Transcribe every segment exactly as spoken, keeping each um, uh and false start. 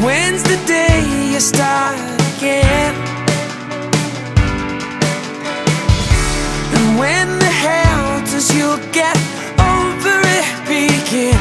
when's the day you start again? And when the hell does you get over it begin?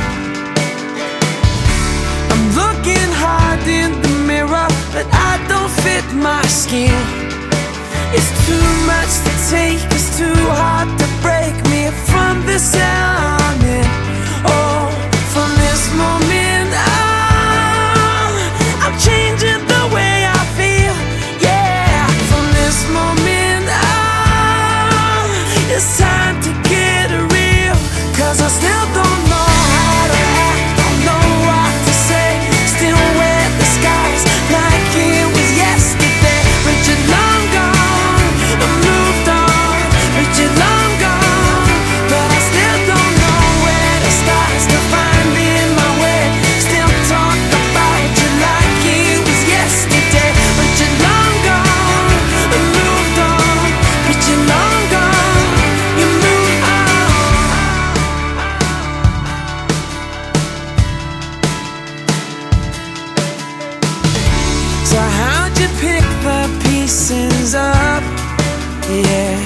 I'm looking hard in the mirror, but I don't fit my skin. It's too much to take, it's too hard to break me from this element. Oh, from this moment on, I'm changing the way I feel. Yeah, from this moment on, it's time to get real. Cause I still don't know how to act, don't know what to say. Still wear the skies like it was yesterday. But you're long gone, I moved on. But you're long gone, but I still don't know where to start. Still finding my way, still talk about you like it was yesterday. But you're long gone, I moved on. But you're long gone, you moved on. So how'd you pick the pieces up? Yeah,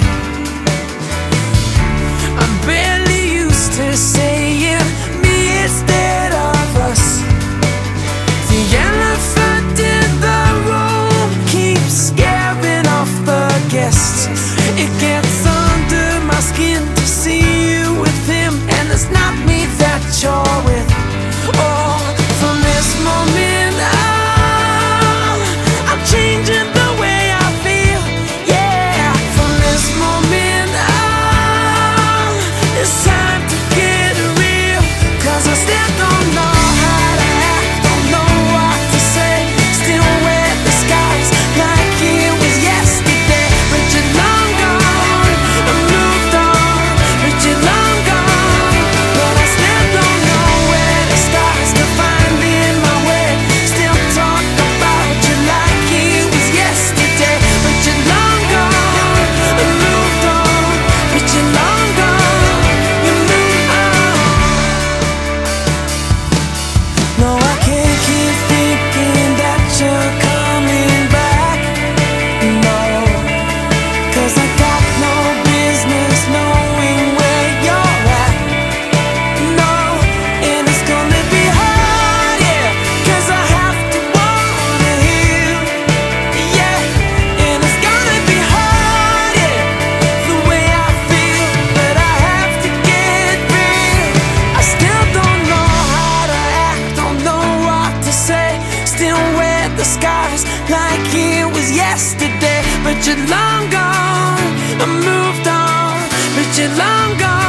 I'm barely used to saying me instead of us. The elephant in the room keeps scaring off the guests. It gets under my skin to see you with him, and it's not me that you're with. Oh, from this moment on, I'm changing the way I feel. Yeah, from this moment on, it's time to get real. Cause I still don't know how to act, don't know what to say. Still wear the skies like it was yesterday. But you're long gone, I moved on. But you're long gone, but I still don't know where to start. Still finding my way, still talk about you like it was yesterday. But you're long gone, I moved on. But you're long gone, you moved on. No, I can't keep thinking that you're coming back. No, cause I got no business knowing where you're at. No, and it's gonna be hard, yeah, cause I have to wanna heal. Yeah, and it's gonna be hard, yeah, the way I feel. But I have to get real. I still don't know how to act, don't know what to say. Still wear the skies like it was yesterday. But you're long gone, I moved on. But you're long gone.